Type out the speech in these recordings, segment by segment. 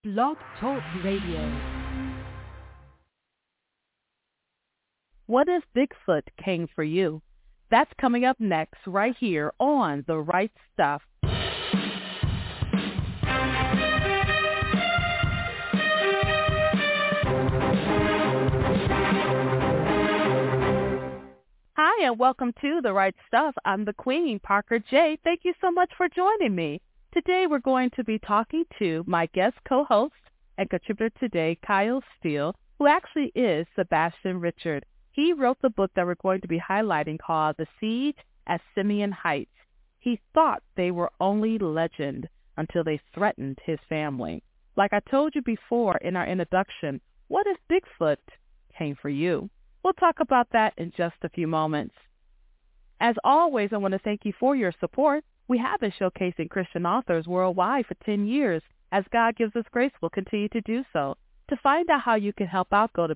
Blog Talk Radio. What if Bigfoot came for you? That's coming up next right here on The Right Stuff. Hi, and welcome to The Right Stuff. I'm the Queen, Parker J. Thank you so much for joining me. Today we're going to be talking to my guest co-host and contributor today, Kyle Steele, who actually is Sebastian Richard. He wrote the book that we're going to be highlighting called The Siege at Simeon Heights. He thought they were only legend until they threatened his family. Like I told you before in our introduction, what if Bigfoot came for you? We'll talk about that in just a few moments. As always, I want to thank you for your support. We have been showcasing Christian authors worldwide for 10 years. As God gives us grace, we'll continue to do so. To find out how you can help out, go to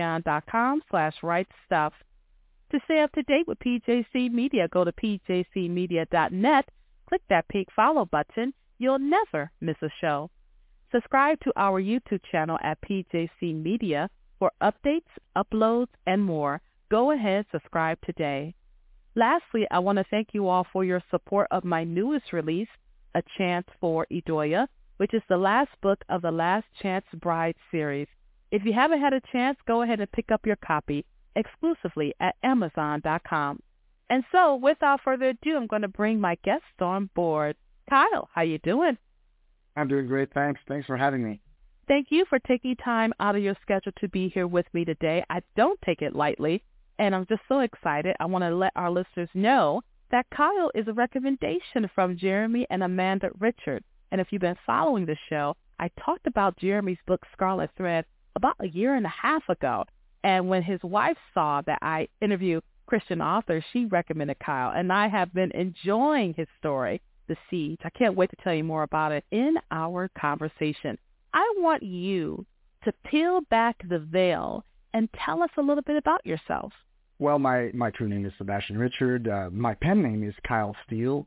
patreon.com/rightstuff. To stay up to date with PJC Media, go to pjcmedia.net. Click that pink follow button. You'll never miss a show. Subscribe to our YouTube channel at PJC Media for updates, uploads, and more. Go ahead, subscribe today. Lastly, I want to thank you all for your support of my newest release, A Chance for Idoia, which is the last book of the Last Chance Bride series. If you haven't had a chance, go ahead and pick up your copy exclusively at Amazon.com. And so, without further ado, I'm going to bring my guests on board. Kyle, how you doing? I'm doing great, thanks. Thanks for having me. Thank you for taking time out of your schedule to be here with me today. I don't take it lightly, and I'm just so excited. I want to let our listeners know that Kyle is a recommendation from Jeremy and Amanda Richard. And if you've been following the show, I talked about Jeremy's book, Scarlet Thread, about a year and a half ago. And when his wife saw that I interview Christian authors, she recommended Kyle. And I have been enjoying his story, The Siege. I can't wait to tell you more about it in our conversation. I want you to peel back the veil and tell us a little bit about yourself. Well, my true name is Sebastian Richard. My pen name is Kyle Steele.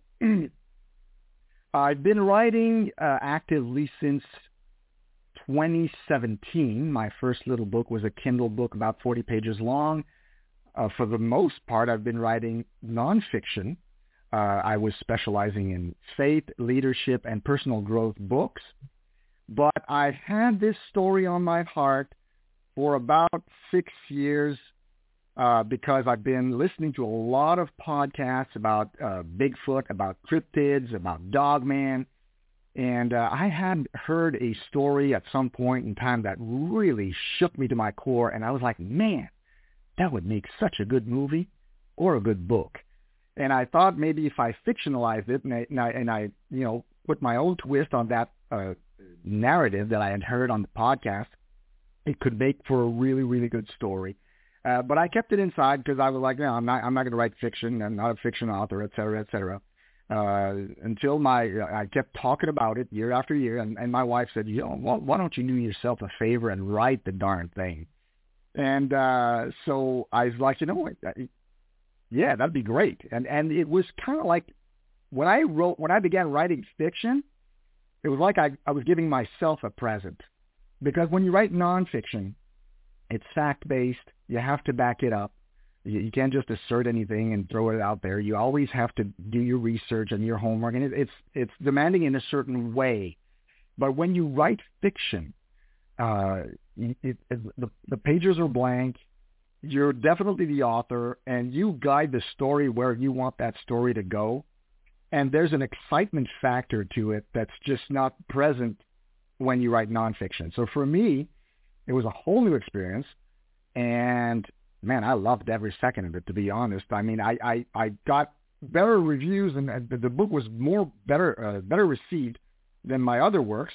I've been writing actively since 2017. My first little book was a Kindle book about 40 pages long. For the most part, I've been writing nonfiction. I was specializing in faith, leadership, and personal growth books. But I had this story on my heart for about 6 years because I've been listening to a lot of podcasts about Bigfoot, about cryptids, about Dogman. And I had heard a story at some point in time that really shook me to my core. And I was like, man, that would make such a good movie or a good book. And I thought maybe if I fictionalized it and I put my own twist on that narrative that I had heard on the podcast, it could make for a really, really good story. But I kept it inside because I was like, no, I'm not going to write fiction. I'm not a fiction author, et cetera, et cetera. Until I kept talking about it year after year. And my wife said, why don't you do yourself a favor and write the darn thing? And so I was like, yeah, that'd be great. And it was kind of like when I began writing fiction, it was like I was giving myself a present. Because when you write nonfiction, it's fact-based. You have to back it up. You can't just assert anything and throw it out there. You always have to do your research and your homework, and it's demanding in a certain way. But when you write fiction, the pages are blank. You're definitely the author, and you guide the story where you want that story to go. And there's an excitement factor to it that's just not present when you write nonfiction. So for me, it was a whole new experience, and man, I loved every second of it, to be honest. I mean, I got better reviews, and the book was better received than my other works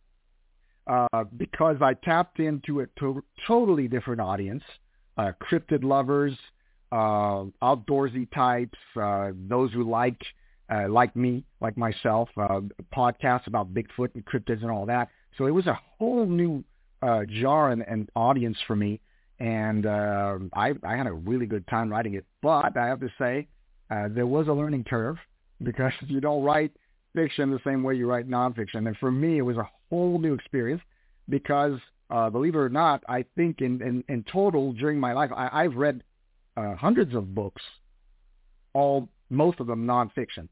because I tapped into a totally different audience, cryptid lovers, outdoorsy types, those who like me, like myself, podcasts about Bigfoot and cryptids and all that. So it was a whole new genre and audience for me. And I had a really good time writing it. But I have to say, there was a learning curve because you don't write fiction the same way you write nonfiction. And for me, it was a whole new experience. because believe it or not, I think in total during my life, I've read hundreds of books, most of them nonfiction.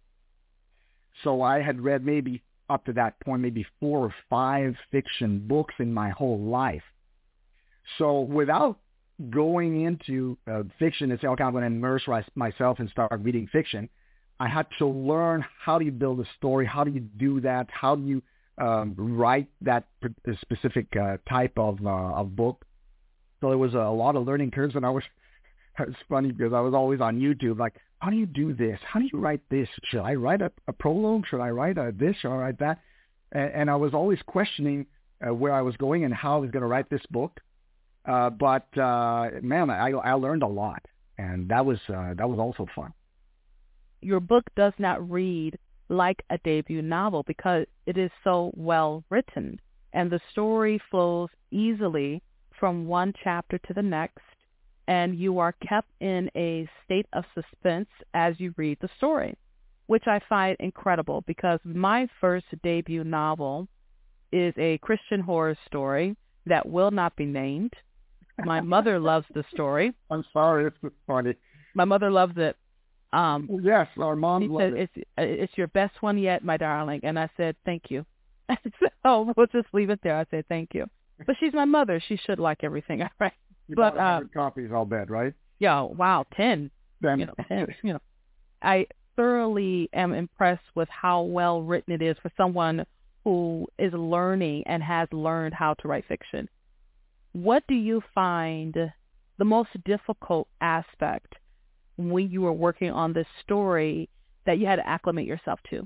So I had read maybe up to that point, maybe 4 or 5 fiction books in my whole life. So without going into fiction and say, okay, I'm going to immerse myself and start reading fiction, I had to learn how do you build a story, how do you do that, how do you write that specific type of book. So there was a lot of learning curves, and it's funny because I was always on YouTube, like, how do you do this? How do you write this? Should I write a prologue? Should I write this? Should I write that? And I was always questioning where I was going and how I was going to write this book. But man, I learned a lot, and that was also fun. Your book does not read like a debut novel because it is so well written, and the story flows easily from one chapter to the next, and you are kept in a state of suspense as you read the story, which I find incredible because my first debut novel is a Christian horror story that will not be named. My mother loves the story. I'm sorry, it's funny. My mother loves it. Yes, our mom loves it. It's your best one yet, my darling. And I said, thank you. So we'll just leave it there. I said, thank you. But she's my mother. She should like everything I write. You bought 100 copies, I'll bet, right? Yeah, wow, 10. 10. 10. I thoroughly am impressed with how well written it is for someone who is learning and has learned how to write fiction. What do you find the most difficult aspect when you were working on this story that you had to acclimate yourself to?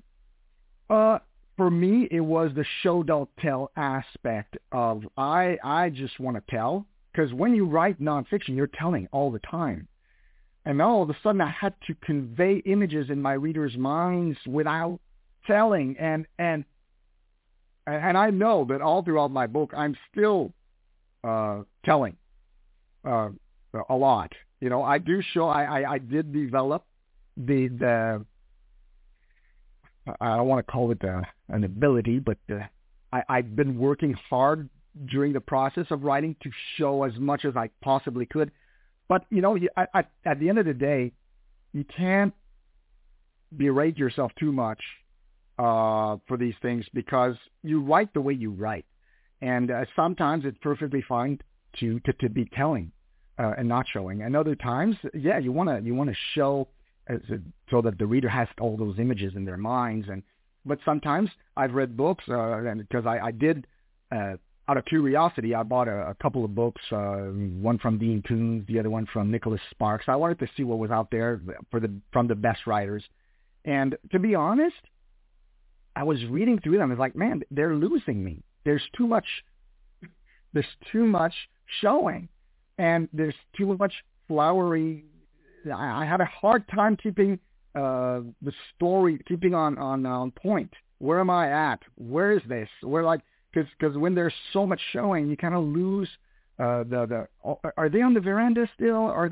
For me, it was the show don't tell aspect of I just want to tell, because when you write nonfiction, you're telling all the time. And all of a sudden I had to convey images in my readers' minds without telling. And I know that all throughout my book, I'm still telling a lot. You know, I do show, I did develop the I don't want to call it an ability, but I've been working hard during the process of writing to show as much as I possibly could. But, you know, at the end of the day, you can't berate yourself too much for these things because you write the way you write. And sometimes it's perfectly fine to be telling and not showing. And other times, yeah, you want to show so that the reader has all those images in their minds. But sometimes I've read books, and because I did, out of curiosity, I bought a couple of books, one from Dean Koontz, the other one from Nicholas Sparks. I wanted to see what was out there from the best writers. And to be honest, I was reading through them. I was like, man, they're losing me. There's too much showing, and there's too much flowery. I had a hard time keeping the story, keeping on point. Where am I at? Where is this? Because when there's so much showing, you kind of lose are they on the veranda still? Are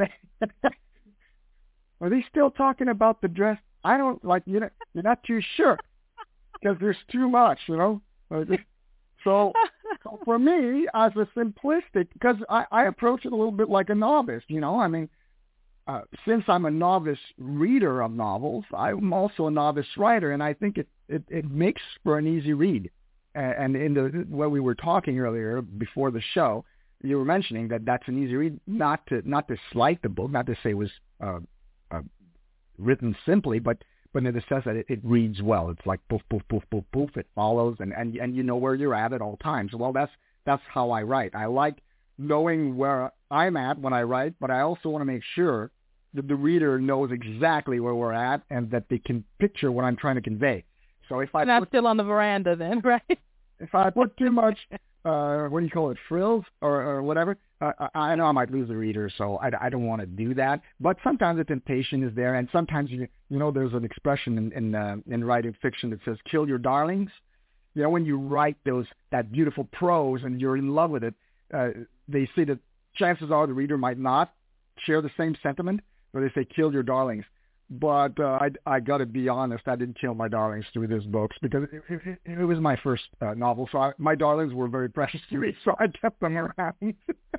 they still talking about the dress? I don't you're not too sure because there's too much, you know. So for me, as a simplistic, because I approach it a little bit like a novice, you know. I mean, since I'm a novice reader of novels, I'm also a novice writer, and I think it makes for an easy read. And in when we were talking earlier before the show, you were mentioning that that's an easy read. Not to slight the book, not to say it was written simply, but in the sense that it reads well. It's like poof, poof, poof, poof, poof. It follows, and you know where you're at all times. Well, that's how I write. I like knowing where I'm at when I write, but I also want to make sure that the reader knows exactly where we're at and that they can picture what I'm trying to convey. So if I'm not still on the veranda then, right? If I put too much, what do you call it, frills or whatever, I know I might lose the reader, so I don't want to do that. But sometimes the temptation is there, and sometimes, you know, there's an expression in writing fiction that says, kill your darlings. You know, when you write that beautiful prose and you're in love with it, they say that chances are the reader might not share the same sentiment, or they say, kill your darlings. But I got to be honest, I didn't kill my darlings through these books because it was my first novel. So my darlings were very precious to me, so I kept them around.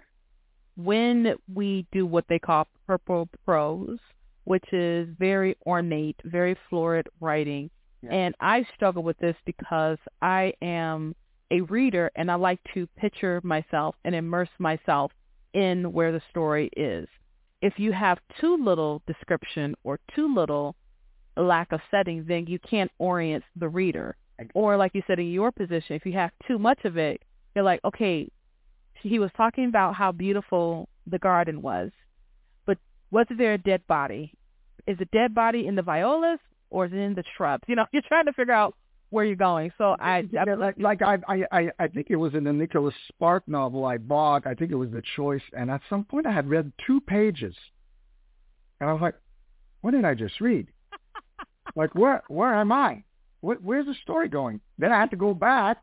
When we do what they call purple prose, which is very ornate, very florid writing, and I struggle with this because I am a reader and I like to picture myself and immerse myself in where the story is. If you have too little description or too little lack of setting, then you can't orient the reader. Or like you said, in your position, if you have too much of it, you're like, okay, he was talking about how beautiful the garden was, but was there a dead body? Is the dead body in the violas or is it in the shrubs? You know, you're trying to figure out where you're going. So I think it was in the Nicholas Spark novel I bought. I think it was The Choice, and at some point I had read 2 pages, and I was like, "What did I just read? Like, where am I? Where's the story going?" Then I had to go back.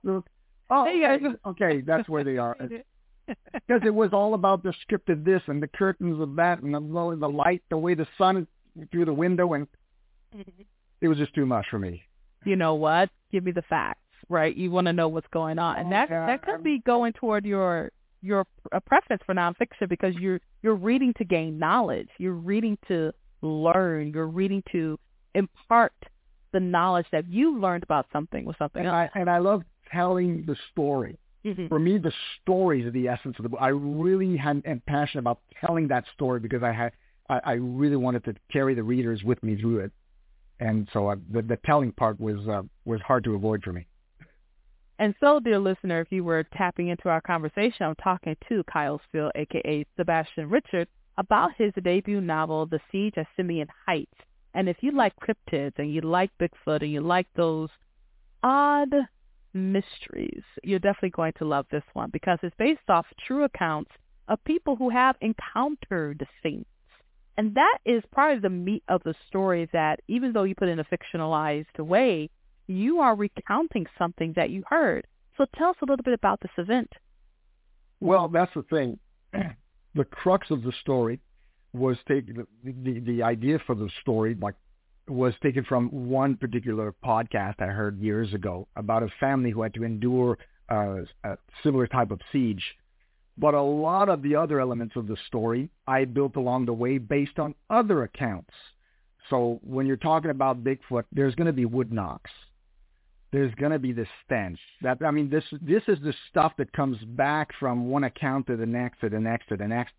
Okay, that's where they are. Because it was all about the script of this and the curtains of that and the light, the way the sun through the window, and it was just too much for me. You know what? Give me the facts, right? You want to know what's going on, and that could be going toward your preference for nonfiction because you're reading to gain knowledge, you're reading to learn, you're reading to impart the knowledge that you learned about something with something else. I love telling the story. Mm-hmm. For me, the story is the essence of the book. I really am passionate about telling that story because I really wanted to carry the readers with me through it. And so the telling part was hard to avoid for me. And so, dear listener, if you were tapping into our conversation, I'm talking to Kyle Steele, a.k.a. Sebastian Richard, about his debut novel, The Siege at Simeon Heights. And if you like cryptids and you like Bigfoot and you like those odd mysteries, you're definitely going to love this one because it's based off true accounts of people who have encountered saints. And that is part of the meat of the story, that even though you put it in a fictionalized way, you are recounting something that you heard. So tell us a little bit about this event. Well, that's the thing. The crux of the story was taken, the idea for the story was taken from one particular podcast I heard years ago about a family who had to endure a similar type of siege. But a lot of the other elements of the story I built along the way based on other accounts. So when you're talking about Bigfoot, there's going to be wood knocks. There's going to be this stench. This is the stuff that comes back from one account to the next, to the next, to the next.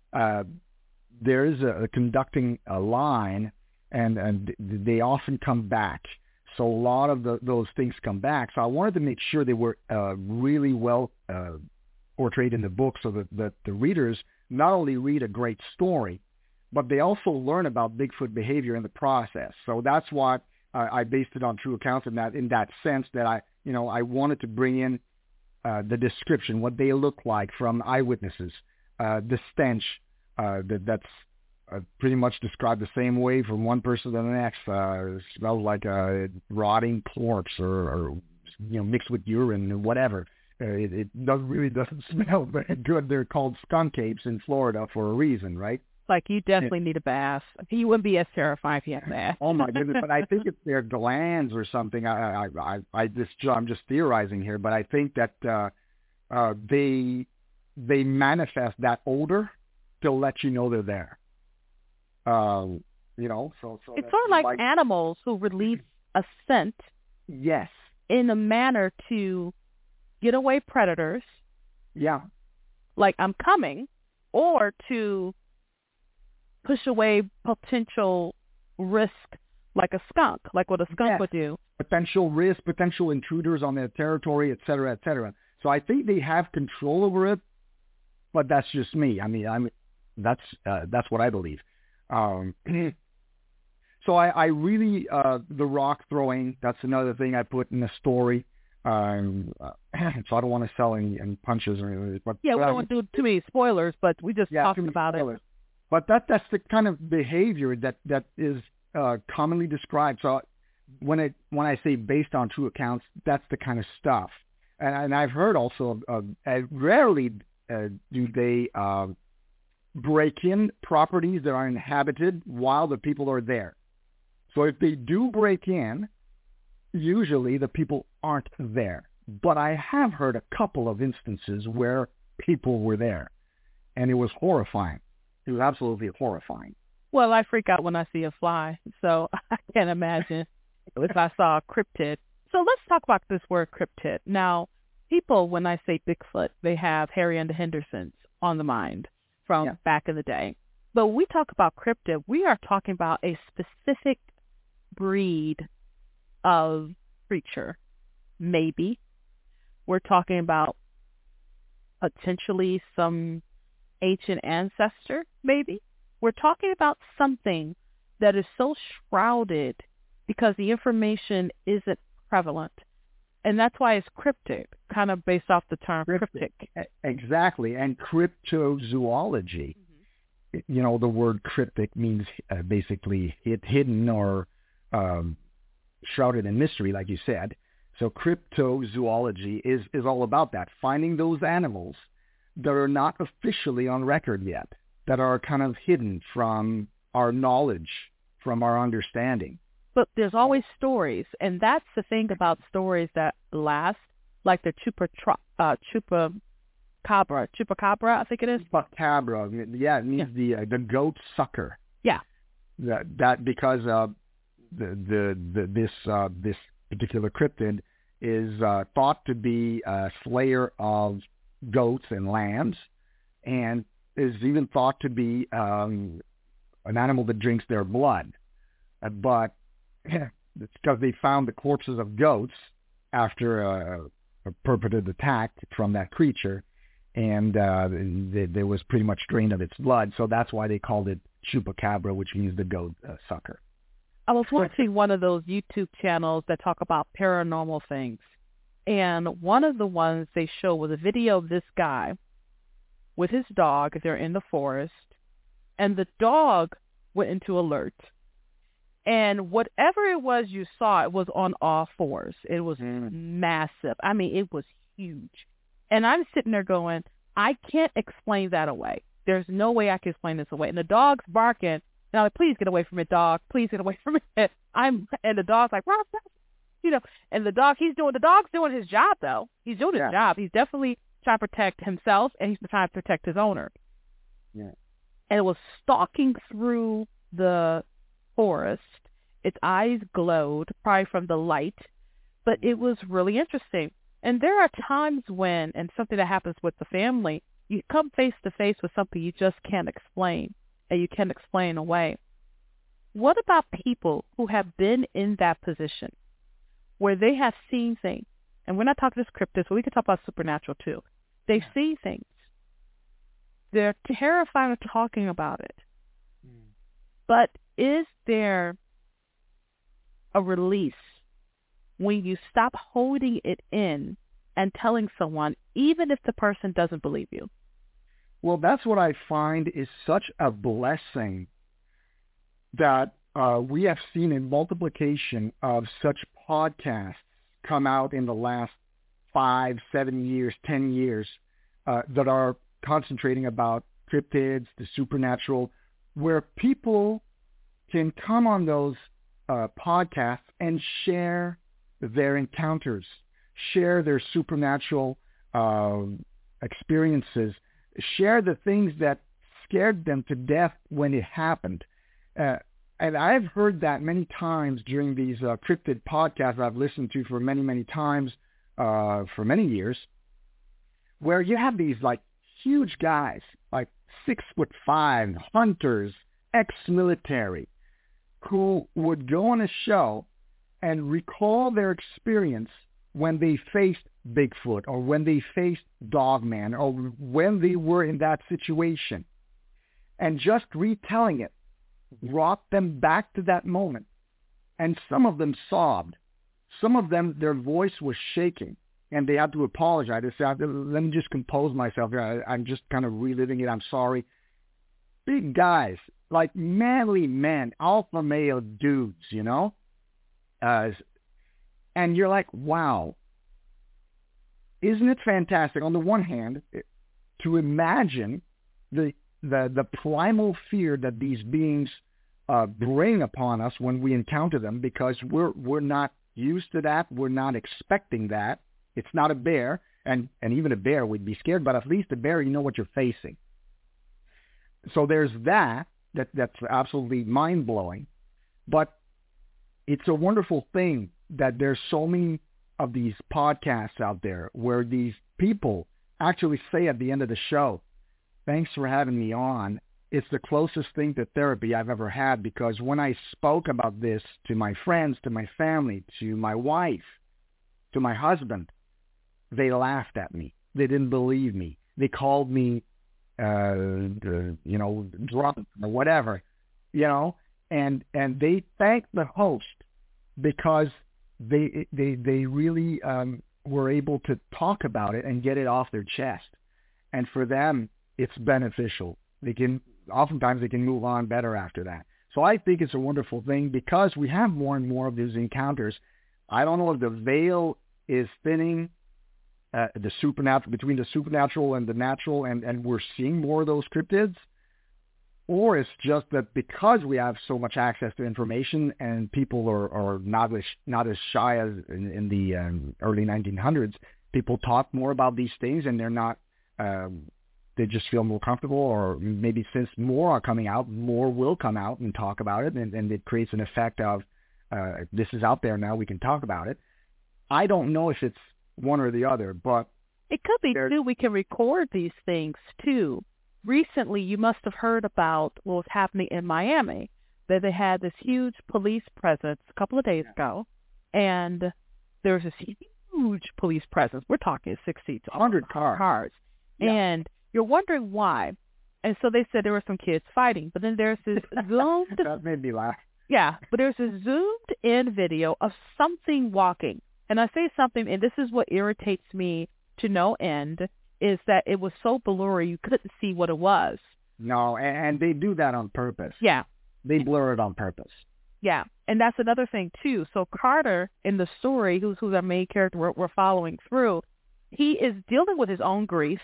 There is a conducting a line, and they often come back. So a lot of those things come back. So I wanted to make sure they were really well portrayed in the book so that the readers not only read a great story, but they also learn about Bigfoot behavior in the process. So that's why I based it on true accounts in that sense that I wanted to bring in the description, what they look like from eyewitnesses, the stench that's pretty much described the same way from one person to the next. It smells like a rotting corpse or mixed with urine or whatever. It really doesn't smell very good. They're called skunk apes in Florida for a reason, right? Like, you definitely need a bath. You wouldn't be as terrified if you had a bath. Oh my goodness! But I think it's their glands or something. I'm just theorizing here, but I think that they manifest that odor to let you know they're there. So it's sort of like animals who release a scent. Yes. In a manner to get away predators. Yeah. Like, I'm coming, or to push away potential risk, like a skunk, like what a skunk would do. Potential risk, potential intruders on their territory, et cetera, et cetera. So I think they have control over it, but that's just me. That's what I believe. So I really, the rock throwing, that's another thing I put in the story. So I don't want to sell any punches or anything. But we don't want to do too many spoilers, but we just talked about spoilers. It. But that's the kind of behavior that is commonly described. So when I say based on true accounts, that's the kind of stuff. And I've heard also, rarely do they break in properties that are inhabited while the people are there. So if they do break in, usually the people aren't there. But I have heard a couple of instances where people were there, and it was horrifying. It was absolutely horrifying. Well, I freak out when I see a fly, so I can't imagine if I saw a cryptid. So let's talk about this word cryptid. Now, people, when I say Bigfoot, they have Harry and the Hendersons on the mind from back in the day. But when we talk about cryptid, we are talking about a specific breed of creature. Maybe we're talking about potentially some ancient ancestor, maybe. We're talking about something that is so shrouded because the information isn't prevalent. And that's why it's cryptic, kind of based off the term cryptic. Exactly. And cryptozoology, you know, the word cryptic means basically hidden or shrouded in mystery, like you said. So cryptozoology is all about that, finding those animals that are not officially on record yet, that are kind of hidden from our knowledge, from our understanding. But there's always stories, and that's the thing about stories that last, like the chupacabra, I think it is. Chupacabra, yeah, it means the goat sucker. Yeah. That because this particular cryptid is thought to be a slayer of goats and lambs, and is even thought to be an animal that drinks their blood. But it's because they found the corpses of goats after a perpetrated attack from that creature, and there was pretty much drained of its blood. So that's why they called it chupacabra, which means the goat sucker. I was watching one of those YouTube channels that talk about paranormal things. And one of the ones they show was a video of this guy with his dog. They're in the forest. And the dog went into alert. And whatever it was you saw, it was on all fours. It was massive. I mean, it was huge. And I'm sitting there going, I can't explain that away. There's no way I can explain this away. And the dog's barking. And I'm like, please get away from it, dog. Please get away from it. And the dog's like, Rob, you know, and the dog's doing his job, though. He's doing his job. He's definitely trying to protect himself, and he's trying to protect his owner. Yeah. And it was stalking through the forest. Its eyes glowed, probably from the light, but it was really interesting. And there are times when, and something that happens with the family, you come face to face with something you just can't explain, and you can't explain away. What about people who have been in that position where they have seen things? And we're not talking just cryptids, but we can talk about supernatural too. They see things. They're terrified of talking about it. But is there a release when you stop holding it in and telling someone, even if the person doesn't believe you? Well, that's what I find is such a blessing that we have seen in multiplication of such podcasts come out in the last 5, 7 years, 10 years that are concentrating about cryptids, the supernatural, where people can come on those podcasts and share their encounters, share their supernatural experiences, share the things that scared them to death when it happened. And I've heard that many times during these cryptid podcasts I've listened to for many, many times for many years, where you have these like huge guys, like 6'5", hunters, ex-military, who would go on a show and recall their experience when they faced Bigfoot or when they faced Dogman or when they were in that situation. And just retelling it brought them back to that moment. And some of them sobbed. Some of them, their voice was shaking, and they had to apologize. They said, let me just compose myself. I'm just kind of reliving it. I'm sorry. Big guys, like manly men, alpha male dudes, you know? And you're like, wow. Isn't it fantastic, on the one hand, to imagine the primal fear that these beings bring upon us when we encounter them, because we're not used to that. We're not expecting that. It's not a bear, and even a bear would be scared, but at least a bear, you know what you're facing. So there's that's absolutely mind-blowing. But it's a wonderful thing that there's so many of these podcasts out there where these people actually say at the end of the show, thanks for having me on. It's the closest thing to therapy I've ever had, because when I spoke about this to my friends, to my family, to my wife, to my husband, they laughed at me. They didn't believe me. They called me, drunk or whatever, and they thanked the host because they really were able to talk about it and get it off their chest. And for them, it's beneficial. Oftentimes they can move on better after that. So I think it's a wonderful thing because we have more and more of these encounters. I don't know if the veil is thinning, the supernatural, between the supernatural and the natural, and we're seeing more of those cryptids, or it's just that because we have so much access to information and people are not as shy as in the early 1900s, people talk more about these things and they're not, they just feel more comfortable, or maybe since more are coming out, more will come out and talk about it, and it creates an effect of, this is out there now, we can talk about it. I don't know if it's one or the other, but it could be too. We can record these things too. Recently, you must have heard about what was happening in Miami, that they had this huge police presence a couple of days ago, and there's this huge police presence. We're talking 60 to 100 cars. Yeah. And you're wondering why. And so they said there were some kids fighting, but then there's this zoomed... That made me laugh. Yeah, but there's a zoomed-in video of something walking. And I say something, and this is what irritates me to no end, is that it was so blurry you couldn't see what it was. No, and they do that on purpose. Yeah. They blur it on purpose. Yeah, and that's another thing, too. So Carter, in the story, who's our main character we're following through, he is dealing with his own grief,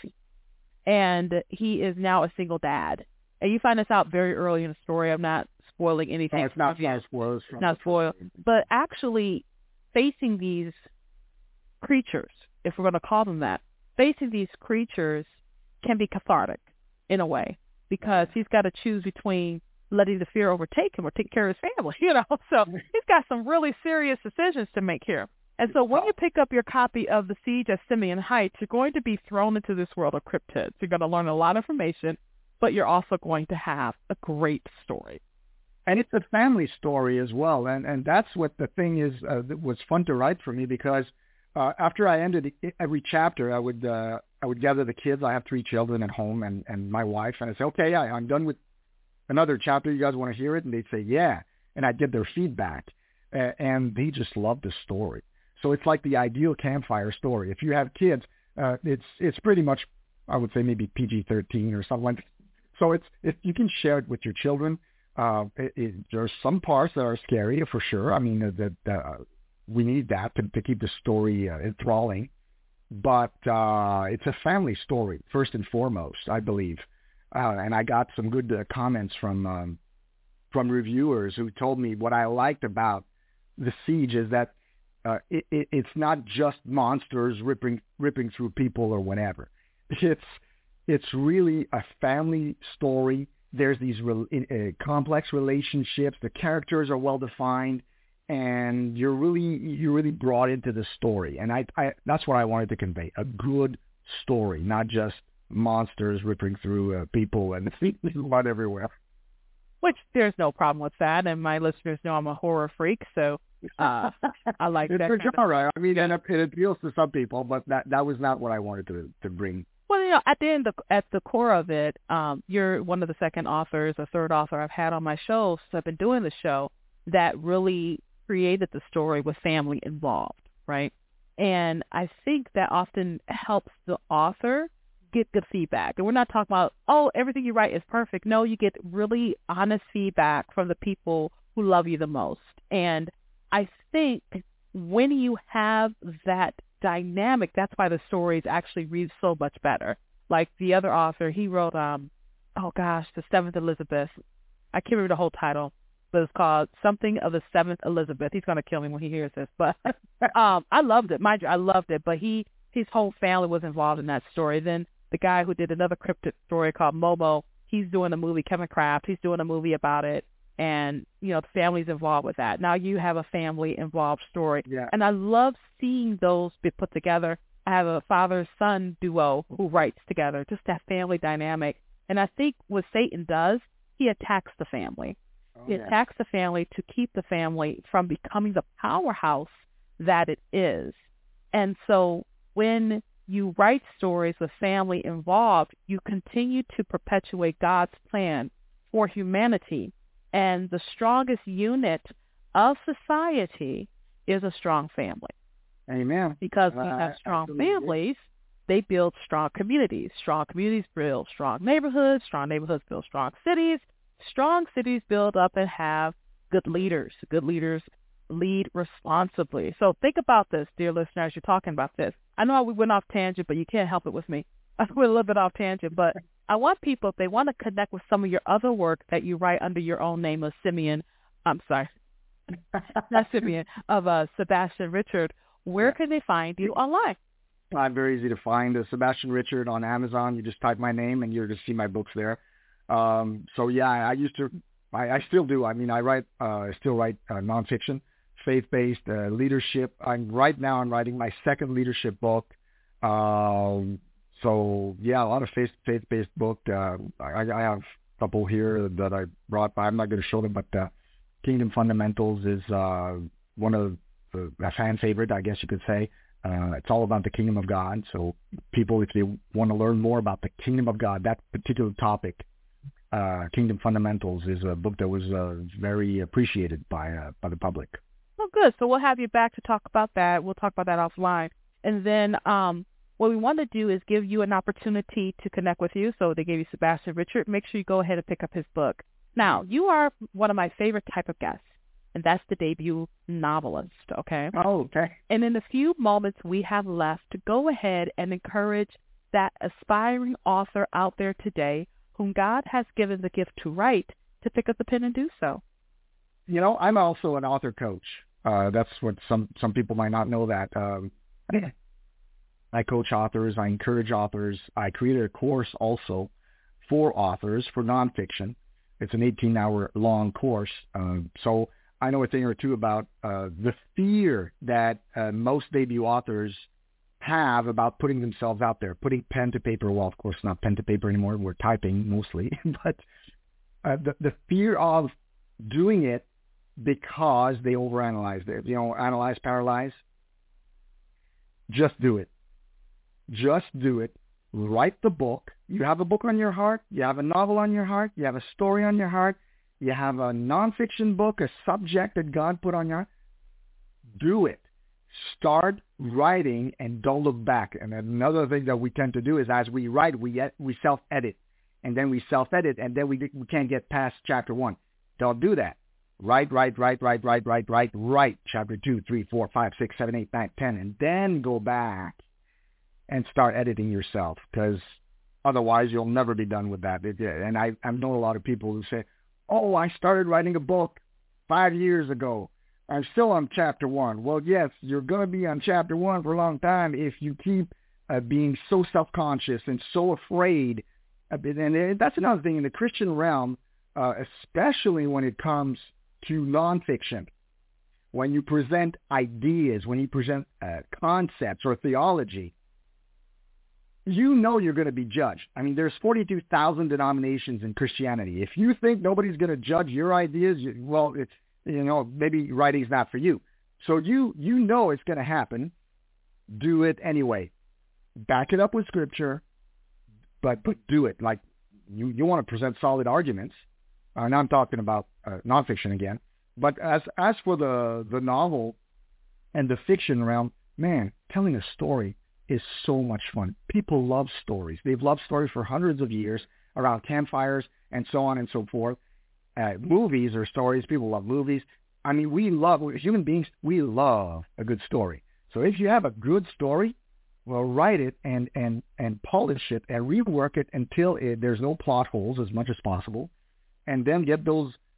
and he is now a single dad. And you find this out very early in the story. I'm not spoiling anything. No, it's not spoilers. Not spoiled. But actually facing these creatures, if we're going to call them that, facing these creatures can be cathartic in a way, because he's got to choose between letting the fear overtake him or take care of his family, So he's got some really serious decisions to make here. And so when you pick up your copy of The Siege at Simeon Heights, you're going to be thrown into this world of cryptids. You're going to learn a lot of information, but you're also going to have a great story. And it's a family story as well. And that's what the thing is that was fun to write for me, because after I ended every chapter, I would gather the kids. I have 3 children at home and my wife, and I'd say, okay, yeah, I'm done with another chapter. You guys want to hear it? And they'd say, yeah. And I'd get their feedback. And they just loved the story. So it's like the ideal campfire story. If you have kids, it's pretty much, I would say, maybe PG-13 or something like that. So if you can share it with your children. There's some parts that are scary for sure. I mean, we need that to keep the story enthralling. But it's a family story first and foremost, I believe. And I got some good comments from reviewers who told me what I liked about The Siege is that it's not just monsters ripping through people or whatever. It's really a family story. There's these complex relationships. The characters are well defined, and you're really brought into the story. And I that's what I wanted to convey: a good story, not just monsters ripping through people and blood everywhere. Which there's no problem with that, and my listeners know I'm a horror freak, so I like that. It's a genre. I mean, and it appeals to some people, but that was not what I wanted to bring. Well, at the core of it, you're one of the second authors or third author I've had on my show, so I've been doing the show, that really created the story with family involved, right? And I think that often helps the author get good feedback. And we're not talking about, oh, everything you write is perfect. No, you get really honest feedback from the people who love you the most. And I think when you have that dynamic, that's why the stories actually read so much better. Like the other author, he wrote, The Seventh Elizabeth. I can't remember the whole title. but it's called Something of the Seventh Elizabeth. He's going to kill me when he hears this, but I loved it. Mind you, I loved it, but his whole family was involved in that story. Then the guy who did another cryptid story called Momo, he's doing a movie, Kevin Kraft, he's doing a movie about it, and, the family's involved with that. Now you have a family-involved story, and I love seeing those be put together. I have a father-son duo who writes together, just that family dynamic. And I think what Satan does, he attacks the family. He attacks the family to keep the family from becoming the powerhouse that it is. And so when you write stories with family involved, you continue to perpetuate God's plan for humanity. And the strongest unit of society is a strong family. Amen. Because we have strong families, they build strong communities. Strong communities build strong neighborhoods. Strong neighborhoods build strong cities. Strong cities build up and have good leaders. Good leaders lead responsibly. So think about this, dear listeners, you're talking about this. I know we went off tangent, but you can't help it with me. I went a little bit off tangent, but I want people, if they want to connect with some of your other work that you write under your own name of Sebastian Richard, where can they find you online? I'm very easy to find. Sebastian Richard on Amazon. You just type my name and you'll just see my books there. So yeah, I still do. I mean, I still write nonfiction, faith-based leadership. I'm writing my second leadership book. So yeah, a lot of faith-based book. I have a couple here that I brought, but I'm not going to show them. But Kingdom Fundamentals is one of a fan favorite, I guess you could say. It's all about the kingdom of God. So people, if they want to learn more about the kingdom of God, that particular topic, Kingdom Fundamentals is a book that was very appreciated by the public. Oh, good. So we'll have you back to talk about that. We'll talk about that offline. And then what we want to do is give you an opportunity to connect with you. So they gave you Sebastian Richard. Make sure you go ahead and pick up his book. Now, you are one of my favorite type of guests, and that's the debut novelist, okay? Oh, okay. And in the few moments we have left, to go ahead and encourage that aspiring author out there today whom God has given the gift to write to pick up the pen and do so. I'm also an author coach. That's what some people might not know that. I coach authors. I encourage authors. I created a course also for authors for nonfiction. It's an 18-hour long course. So I know a thing or two about the fear that most debut authors have about putting themselves out there, putting pen to paper. Well, of course, not pen to paper anymore. We're typing mostly. But the fear of doing it because they overanalyze. Analyze, paralyze. Just do it. Just do it. Write the book. You have a book on your heart. You have a novel on your heart. You have a story on your heart. You have a nonfiction book, a subject that God put on your heart. Do it. Start writing and don't look back. And another thing that we tend to do is as we write, we self-edit. And then we self-edit, and then we can't get past chapter 1. Don't do that. Write. Chapter 2, 3, 4, 5, 6, 7, 8, 9, 10. And then go back and start editing yourself, because otherwise you'll never be done with that. And I know a lot of people who say, oh, I started writing a book 5 years ago. I'm still on chapter 1. Well, yes, you're going to be on chapter 1 for a long time if you keep being so self-conscious and so afraid. And that's another thing in the Christian realm, especially when it comes to nonfiction. When you present ideas, when you present concepts or theology, you're going to be judged. I mean, there's 42,000 denominations in Christianity. If you think nobody's going to judge your ideas, it's, maybe writing's not for you. So it's going to happen. Do it anyway. Back it up with scripture, but do it. Like you want to present solid arguments. And I'm talking about nonfiction again. But as for the novel and the fiction realm, man, telling a story is so much fun. People love stories. They've loved stories for hundreds of years around campfires and so on and so forth. Movies or stories, people love movies. I mean, human beings, we love a good story. So if you have a good story, well, write it and polish it and rework it until there's no plot holes as much as possible. And then get those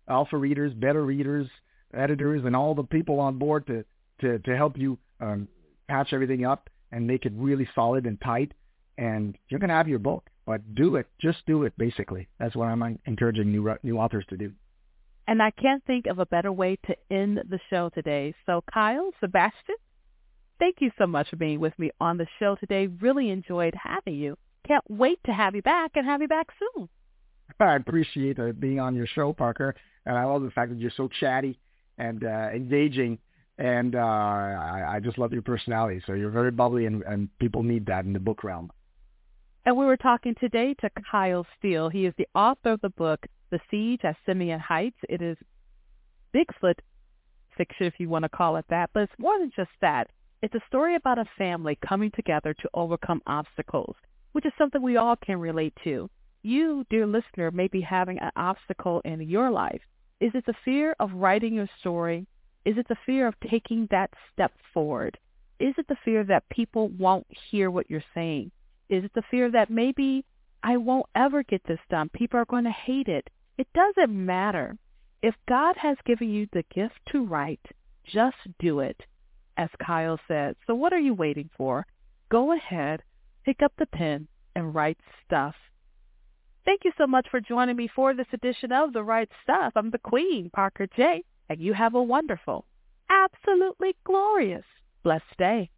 alpha readers, beta readers, editors, and all the people on board to help you patch everything up and make it really solid and tight. And you're going to have your book. But do it. Just do it, basically. That's what I'm encouraging new authors to do. And I can't think of a better way to end the show today. So, Kyle, Sebastian, thank you so much for being with me on the show today. Really enjoyed having you. Can't wait to have you back and have you back soon. I appreciate being on your show, Parker. And I love the fact that you're so chatty and engaging. And I just love your personality. So you're very bubbly, and people need that in the book realm. And we were talking today to Kyle Steele. He is the author of the book, The Siege at Simeon Heights. It is Bigfoot fiction, if you want to call it that, but it's more than just that. It's a story about a family coming together to overcome obstacles, which is something we all can relate to. You, dear listener, may be having an obstacle in your life. Is it the fear of writing your story? Is it the fear of taking that step forward? Is it the fear that people won't hear what you're saying? Is it the fear that maybe I won't ever get this done? People are going to hate it. It doesn't matter. If God has given you the gift to write, just do it, as Kyle said. So what are you waiting for? Go ahead, pick up the pen, and write stuff. Thank you so much for joining me for this edition of The Right Stuff. I'm the Queen, Parker J., and you have a wonderful, absolutely glorious, blessed day.